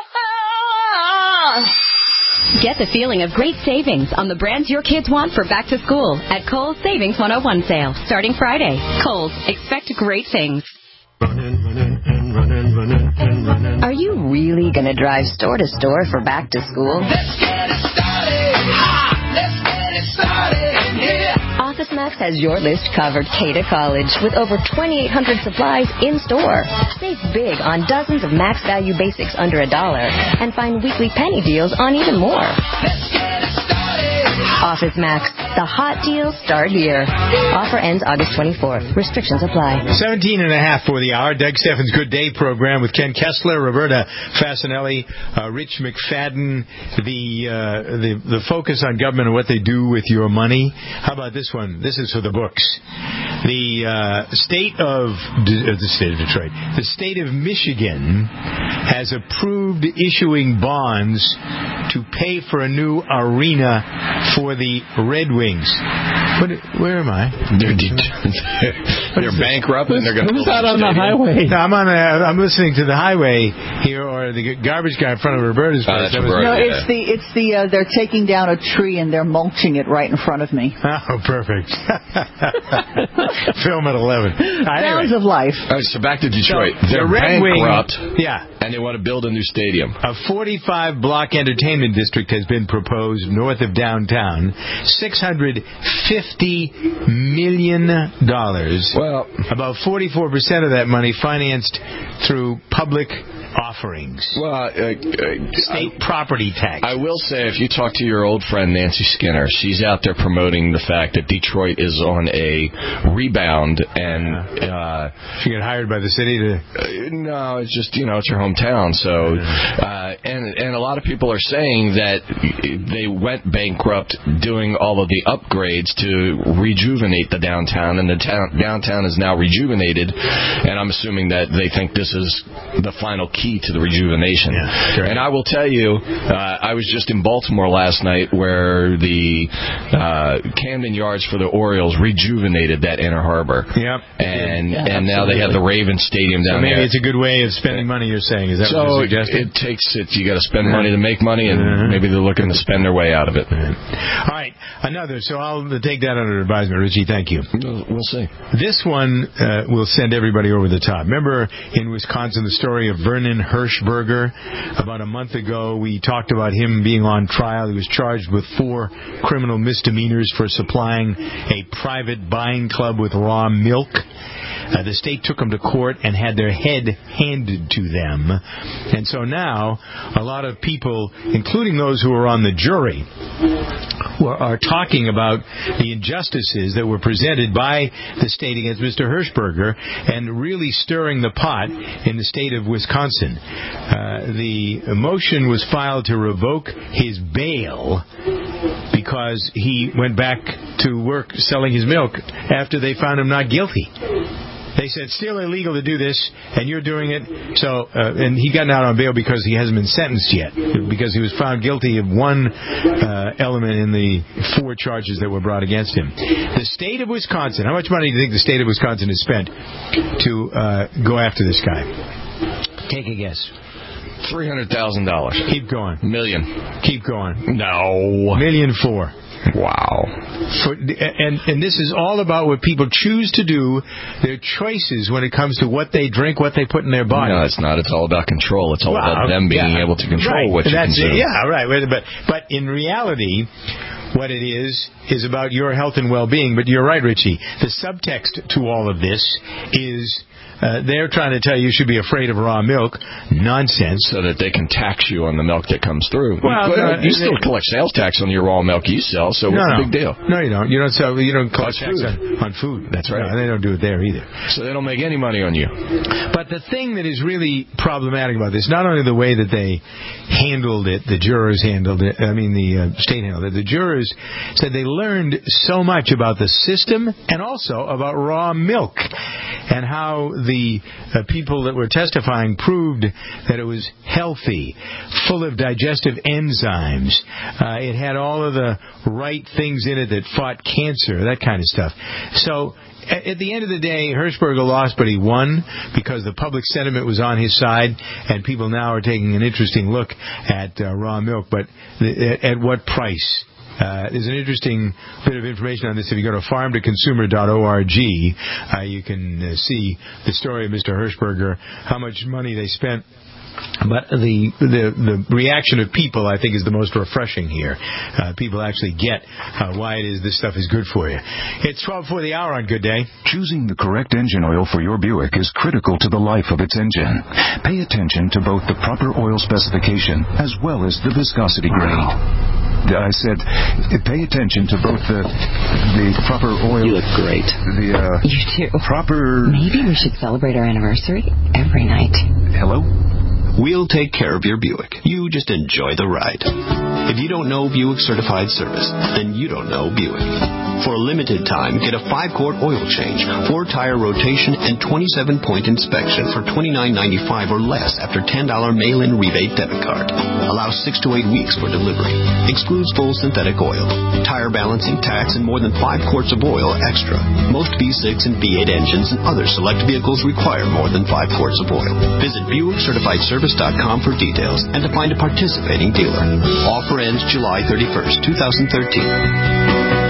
Oh. Get the feeling of great savings on the brands your kids want for back to school at Kohl's Savings one oh one sale, starting Friday. Kohl's, expect great things. Running, running, and running, running, and running. Are you really going to drive store to store for back to school? Let's get it started. Ha! Let's get it started. Yeah. OfficeMax has your list covered K to college with over twenty-eight hundred supplies in store. Save big on dozens of Max Value Basics under a dollar and find weekly penny deals on even more. Let's get it started. OfficeMax, the hot deals start here. Offer ends August twenty-fourth. Restrictions apply. seventeen and a half for the hour. Doug Steffens' Good Day program with Ken Kessler, Roberta Fasanelli, uh, Rich McFadden. The, uh, the the focus on government and what they do with your money. How about this one? This is for the books. The uh, state of De- uh, the state of Detroit, the state of Michigan has approved issuing bonds to pay for a new arena for the Red Wings. What, where am I? They're, de- they're bankrupt and they're going to. Who's out on the highway? No, I'm on. A, I'm listening to the highway here, or the garbage guy in front of Roberta's place. Oh, no, right, it's yeah. the it's the uh, they're taking down a tree and they're mulching it right in front of me. Oh, perfect. Film at eleven. Sounds of life. All right, so back to Detroit. So, they're the Red bankrupt. Wing, yeah. And they want to build a new stadium. A forty-five block entertainment district has been proposed north of downtown. six hundred fifty million dollars. Well, about forty-four percent of that money financed through public offerings. Well, uh, uh, state I, property tax. I will say, if you talk to your old friend Nancy Skinner, she's out there promoting the fact that Detroit is on a rebound, and uh, she got hired by the city to. Uh, no, it's just you know it's her hometown. So, uh, and and a lot of people are saying that they went bankrupt doing all of the upgrades to rejuvenate the downtown, and the town, downtown is now rejuvenated, and I'm assuming that they think this is the final key to the rejuvenation. Yeah, sure. And I will tell you, uh, I was just in Baltimore last night where the uh, Camden Yards for the Orioles rejuvenated that Inner Harbor. Yep. And yeah, and now they have the Ravens Stadium down so maybe there. it's a good way of spending money, you're saying. Is that so what you're suggesting? it takes it. You got to spend money to make money, and uh-huh. maybe they're looking to spend their way out of it. All right. Another. So I'll take that under advisement. Richie, thank you. We'll see. This one uh, will send everybody over the top. Remember in Wisconsin the story of Vernon Hirschberger? About a month ago, we talked about him being on trial. He was charged with four criminal misdemeanors for supplying a private buying club with raw milk. Uh, the state took them to court and had their head handed to them. And so now a lot of people, including those who are on the jury, were, are talking about the injustices that were presented by the state against Mister Hershberger and really stirring the pot in the state of Wisconsin. Uh, the motion was filed to revoke his bail because he went back to work selling his milk after they found him not guilty. They said, still illegal to do this, and you're doing it. So, uh, and he got out on bail because he hasn't been sentenced yet, because he was found guilty of one uh, element in the four charges that were brought against him. The state of Wisconsin, how much money do you think the state of Wisconsin has spent to uh, go after this guy? Take a guess. three hundred thousand dollars. Keep going. Million. Keep going. No. Million four. Wow. For, and, and this is all about what people choose to do, their choices when it comes to what they drink, what they put in their body. No, it's not. It's all about control. It's all well, about them being yeah, able to control right. what you That's consume. It. Yeah, right. But, but in reality, what it is, is about your health and well-being. But you're right, Richie. The subtext to all of this is... Uh, they're trying to tell you you should be afraid of raw milk. Nonsense. So that they can tax you on the milk that comes through. Well, you, uh, you still collect sales tax on your raw milk you sell, so no, what's no. the big deal? No, you don't. You don't sell. You don't collect tax food. on, on food. That's right. No, they don't do it there either. So they don't make any money on you. But the thing that is really problematic about this, not only the way that they handled it, the jurors handled it, I mean the uh, state handled it, the jurors said they learned so much about the system and also about raw milk and how the uh, people that were testifying proved that it was healthy, full of digestive enzymes. Uh, it had all of the right things in it that fought cancer, that kind of stuff. So at the end of the day, Hershberger lost, but he won because the public sentiment was on his side, and people now are taking an interesting look at uh, raw milk. But th- at what price? Uh, there's an interesting bit of information on this. If you go to farm to consumer dot org, uh, you can uh, see the story of Mister Hershberger, how much money they spent. But the, the the reaction of people, I think, is the most refreshing here. Uh, people actually get uh, why it is this stuff is good for you. It's twelve before the hour on Good Day. Choosing the correct engine oil for your Buick is critical to the life of its engine. Pay attention to both the proper oil specification as well as the viscosity grade. I said, pay attention to both the the proper oil. You look great. The uh, you too. Proper. Maybe we should celebrate our anniversary every night. Hello? We'll take care of your Buick. You just enjoy the ride. If you don't know Buick Certified Service, then you don't know Buick. For a limited time, get a five-quart oil change, four-tire rotation, and twenty-seven point inspection for twenty-nine ninety-five or less after ten dollars mail-in rebate debit card. Allows six to eight weeks for delivery. Excludes full synthetic oil. Tire balancing, tax, and more than five quarts of oil extra. Most V six and V eight engines and other select vehicles require more than five quarts of oil. Visit Buick Certified Service dot com for details and to find a participating dealer. Offer ends July thirty-first, twenty thirteen.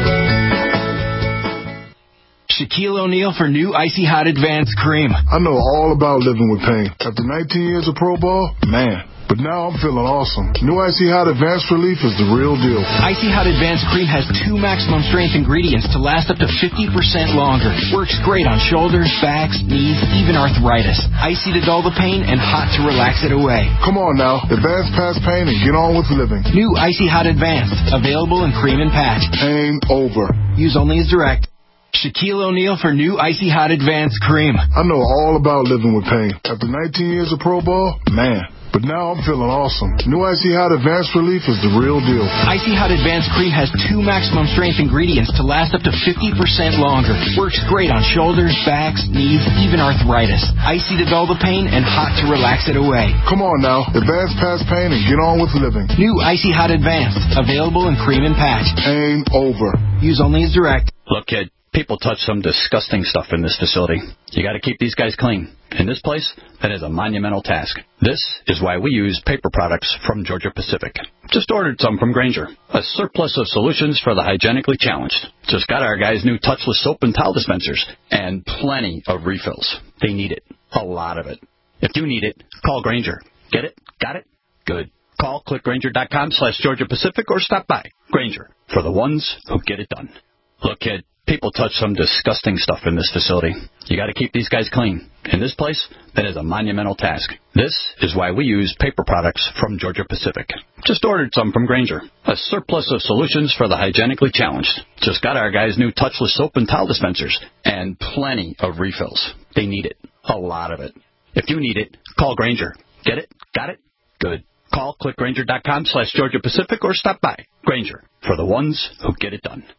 Shaquille O'Neal for new Icy Hot Advanced Cream. I know all about living with pain. After nineteen years of pro ball, man. But now I'm feeling awesome. New Icy Hot Advanced Relief is the real deal. Icy Hot Advanced Cream has two maximum strength ingredients to last up to fifty percent longer. Works great on shoulders, backs, knees, even arthritis. Icy to dull the pain and hot to relax it away. Come on now. Advance past pain and get on with living. New Icy Hot Advanced. Available in cream and patch. Pain over. Use only as direct. Shaquille O'Neal for new Icy Hot Advanced Cream. I know all about living with pain. After nineteen years of pro ball, man. But now I'm feeling awesome. New Icy Hot Advanced Relief is the real deal. Icy Hot Advanced Cream has two maximum strength ingredients to last up to fifty percent longer. Works great on shoulders, backs, knees, even arthritis. Icy to dull the pain and hot to relax it away. Come on now. Advance past pain and get on with living. New Icy Hot Advanced. Available in cream and patch. Pain over. Use only as direct. Look, kid. People touch some disgusting stuff in this facility. You got to keep these guys clean. In this place, that is a monumental task. This is why we use paper products from Georgia Pacific. Just ordered some from Grainger. A surplus of solutions for the hygienically challenged. Just got our guys' new touchless soap and towel dispensers. And plenty of refills. They need it. A lot of it. If you need it, call Grainger. Get it? Got it? Good. Call clickgrainger.com slash Georgia Pacific or stop by. Grainger. For the ones who get it done. Look, kid. People touch some disgusting stuff in this facility. You got to keep these guys clean. In this place, that is a monumental task. This is why we use paper products from Georgia Pacific. Just ordered some from Grainger. A surplus of solutions for the hygienically challenged. Just got our guys new touchless soap and towel dispensers. And plenty of refills. They need it. A lot of it. If you need it, call Grainger. Get it? Got it? Good. Call clickgrainger.com slash Georgia Pacific or stop by. Grainger, for the ones who get it done.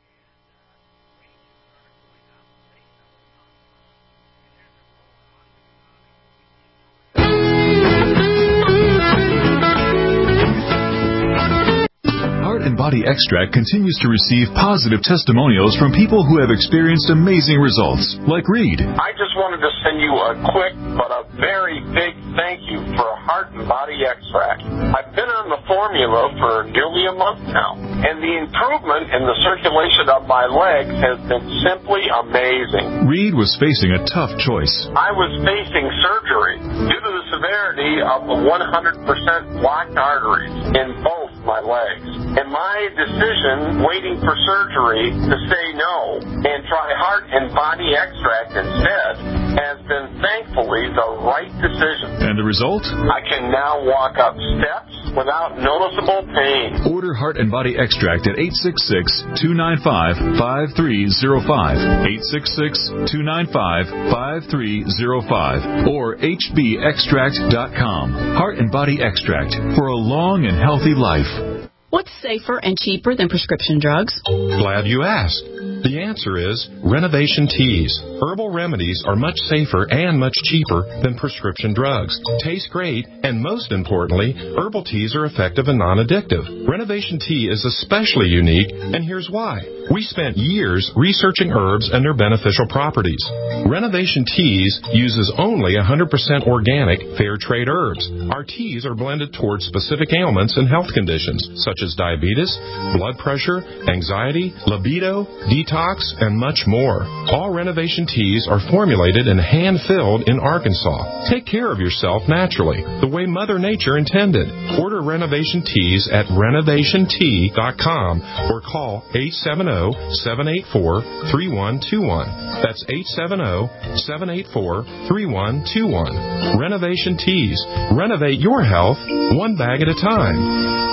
Heart and Body Extract continues to receive positive testimonials from people who have experienced amazing results, like Reed. I just wanted to send you a quick but a very big thank you for Heart and Body Extract. I've been on the formula for nearly a month now, and the improvement in the circulation of my legs has been simply amazing. Reed was facing a tough choice. I was facing surgery due to the severity of the one hundred percent blocked arteries in both my legs. And my decision, waiting for surgery, to say no and try Heart and Body Extract instead, has been thankfully the right decision. And the result? I can now walk up steps without noticeable pain. Order Heart and Body Extract at eight six six, two nine five, five three zero five, eight six six, two nine five, five three zero five, or h b extract dot com. Heart and Body Extract for a long and healthy life. What's safer and cheaper than prescription drugs? Glad you asked. The answer is Renovation Teas. Herbal remedies are much safer and much cheaper than prescription drugs. Taste great, and most importantly, herbal teas are effective and non-addictive. Renovation Tea is especially unique, and here's why. We spent years researching herbs and their beneficial properties. Renovation Teas uses only one hundred percent organic, fair trade herbs. Our teas are blended towards specific ailments and health conditions, such as diabetes, blood pressure, anxiety, libido, detox, and much more. All Renovation Teas are formulated and hand-filled in Arkansas. Take care of yourself naturally, the way Mother Nature intended. Order Renovation Teas at renovation tea dot com or call eight seven zero, seven eight four, three one two one. That's eight seven zero, seven eight four, three one two one. Renovation Teas. Renovate your health one bag at a time.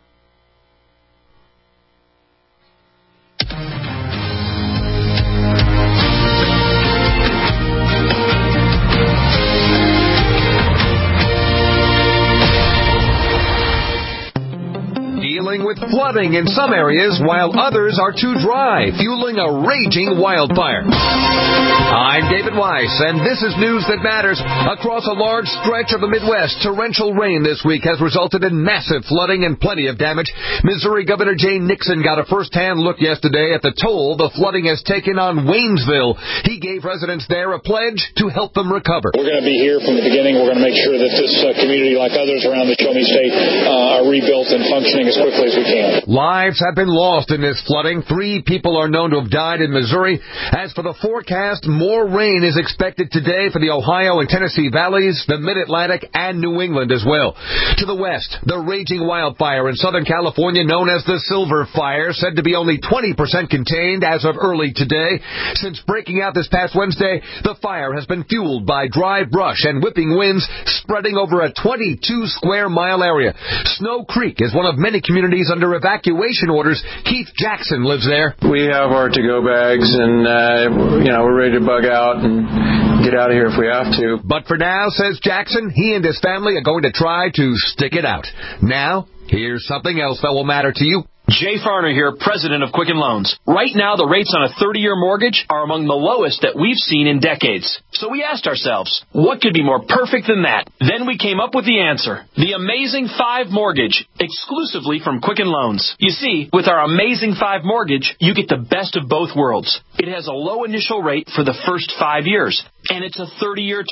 With flooding in some areas while others are too dry, fueling a raging wildfire. I'm David Weiss, and this is news that matters. Across a large stretch of the Midwest, torrential rain this week has resulted in massive flooding and plenty of damage. Missouri Governor Jay Nixon got a first-hand look yesterday at the toll the flooding has taken on Waynesville. He gave residents there a pledge to help them recover. We're going to be here from the beginning. We're going to make sure that this uh, community, like others around the Show Me State, uh, are rebuilt and functioning as quickly as we can. Lives have been lost in this flooding. Three people are known to have died in Missouri. As for the forecast, more rain is expected today for the Ohio and Tennessee valleys, the Mid-Atlantic, and New England as well. To the west, the raging wildfire in Southern California known as the Silver Fire, said to be only twenty percent contained as of early today. Since breaking out this past Wednesday, the fire has been fueled by dry brush and whipping winds spreading over a twenty-two square mile area. Snow Creek is one of many communities under evacuation orders. Keith Jackson lives there. We have our to-go bags, and uh, you know we're ready to bug out and get out of here if we have to. But for now, says Jackson, he and his family are going to try to stick it out. Now, here's something else that will matter to you. Jay Farner here, president of Quicken Loans. Right now, the rates on a thirty-year mortgage are among the lowest that we've seen in decades. So we asked ourselves, what could be more perfect than that? Then we came up with the answer. The Amazing five Mortgage, exclusively from Quicken Loans. You see, with our Amazing five Mortgage, you get the best of both worlds. It has a low initial rate for the first five years, and it's a thirty-year term.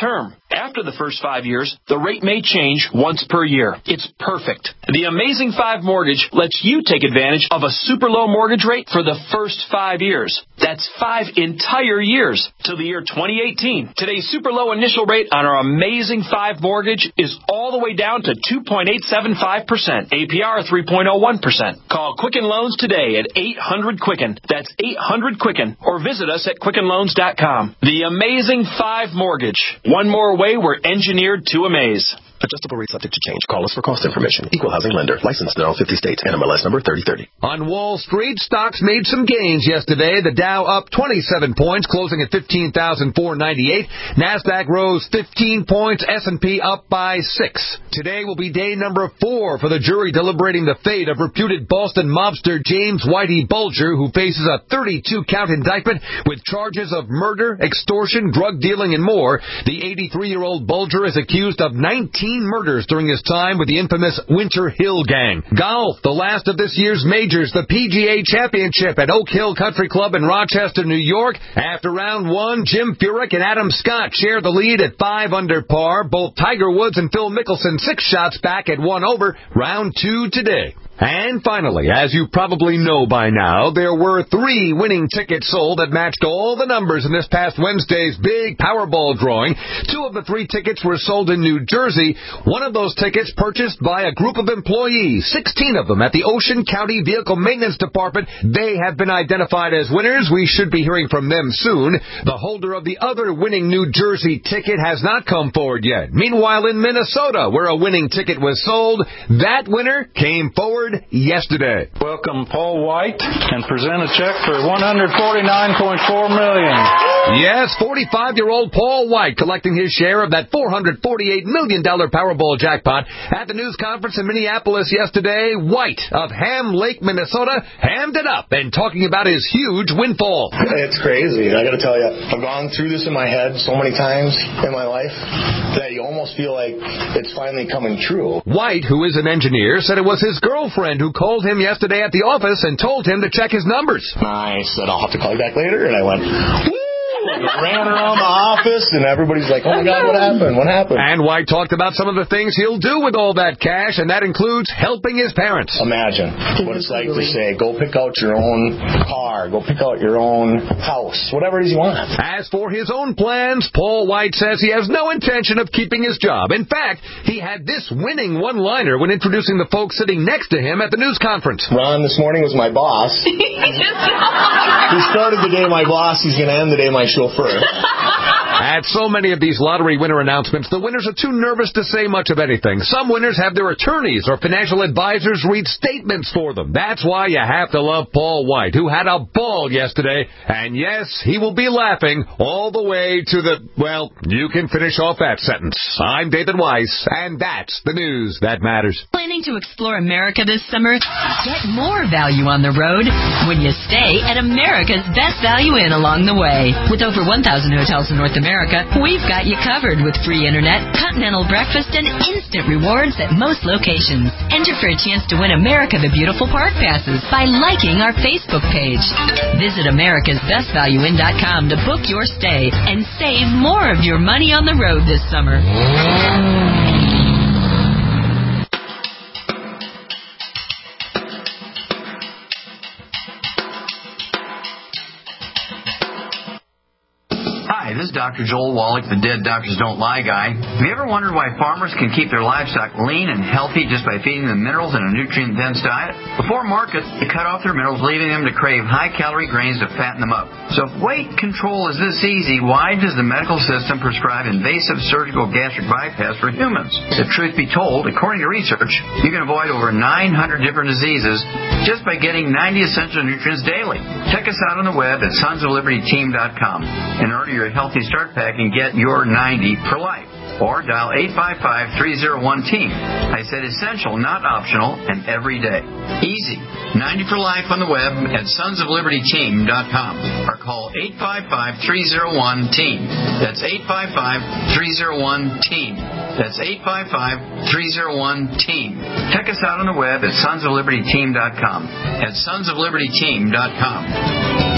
After the first five years, the rate may change once per year. It's perfect. The Amazing Five Mortgage lets you take advantage of a super low mortgage rate for the first five years. That's five entire years till the year twenty eighteen. Today's super low initial rate on our Amazing Five Mortgage is all the way down to two point eight seven five percent. A P R three point oh one percent. Call Quicken Loans today at eight hundred Quicken. That's eight hundred Quicken. Or visit us at quicken loans dot com. The Amazing Five Mortgage. One more way we're engineered to amaze. Adjustable rate subject to change. Call us for cost information. Equal housing lender. Licensed in all fifty states. N M L S number thirty thirty. On Wall Street, stocks made some gains yesterday. The Dow up twenty-seven points, closing at fifteen thousand four hundred ninety-eight. NASDAQ rose fifteen points. S and P up by six. Today will be day number four for the jury deliberating the fate of reputed Boston mobster James Whitey Bulger, who faces a thirty-two count indictment with charges of murder, extortion, drug dealing, and more. The eighty-three-year-old Bulger is accused of nineteen murders during his time with the infamous Winter Hill Gang. Golf, the last of this year's majors, the P G A Championship at Oak Hill Country Club in Rochester, New York. After round one, Jim Furyk and Adam Scott share the lead at five under par. Both Tiger Woods and Phil Mickelson six shots back at one over. Round two today. And finally, as you probably know by now, there were three winning tickets sold that matched all the numbers in this past Wednesday's big Powerball drawing. Two of the three tickets were sold in New Jersey. One of those tickets purchased by a group of employees, sixteen of them at the Ocean County Vehicle Maintenance Department. They have been identified as winners. We should be hearing from them soon. The holder of the other winning New Jersey ticket has not come forward yet. Meanwhile, in Minnesota, where a winning ticket was sold, that winner came forward yesterday. Welcome Paul White and present a check for one hundred forty-nine point four million dollars. Yes, forty-five-year-old Paul White collecting his share of that four hundred forty-eight million dollars Powerball jackpot. At the news conference in Minneapolis yesterday, White of Ham Lake, Minnesota, hammed it up and talking about his huge windfall. It's crazy. I got to tell you, I've gone through this in my head so many times in my life that you almost feel like it's finally coming true. White, who is an engineer, said it was his girlfriend who called him yesterday at the office and told him to check his numbers. I said, I'll have to call you back later, and I went, woo! Ran around the office, and everybody's like, oh, my God, what happened? What happened? And White talked about some of the things he'll do with all that cash, and that includes helping his parents. Imagine what it's like to say, go pick out your own car, go pick out your own house, whatever it is you want. As for his own plans, Paul White says he has no intention of keeping his job. In fact, he had this winning one-liner when introducing the folks sitting next to him at the news conference. Ron this morning was my boss. He started the day my boss, he's going to end the day my chauffeur. At so many of these lottery winner announcements, the winners are too nervous to say much of anything. Some winners have their attorneys or financial advisors read statements for them. That's why you have to love Paul White, who had a ball yesterday. And yes, he will be laughing all the way to the, well, you can finish off that sentence. I'm David Weiss, and that's the news that matters. Planning to explore America this summer? Get more value on the road when you stay at America's Best Value Inn along the way. With over one thousand hotels in North America, we've got you covered with free internet, continental breakfast, and instant rewards at most locations. Enter for a chance to win America the Beautiful Park Passes by liking our Facebook page. Visit americas best value inn dot com to book your stay and save more of your money on the road this summer. Hi, this is Doctor Joel Wallach, the Dead Doctors Don't Lie guy. Have you ever wondered why farmers can keep their livestock lean and healthy just by feeding them minerals in a nutrient-dense diet? Before market, they cut off their minerals, leaving them to crave high-calorie grains to fatten them up. So if weight control is this easy, why does the medical system prescribe invasive surgical gastric bypass for humans? If truth be told, according to research, you can avoid over nine hundred different diseases just by getting ninety essential nutrients daily. Check us out on the web at sons of liberty team dot com and order your Healthy Start Pack and get your ninety for life. Or dial eight five five, three oh one, team. I said essential, not optional, and every day. Easy. ninety for life on the web at sons of liberty team dot com. Or call eight five five, three oh one, team. That's eight five five, three oh one, team. That's eight five five, three oh one, team. Check us out on the web at sons of liberty team dot com. At sons of liberty team dot com.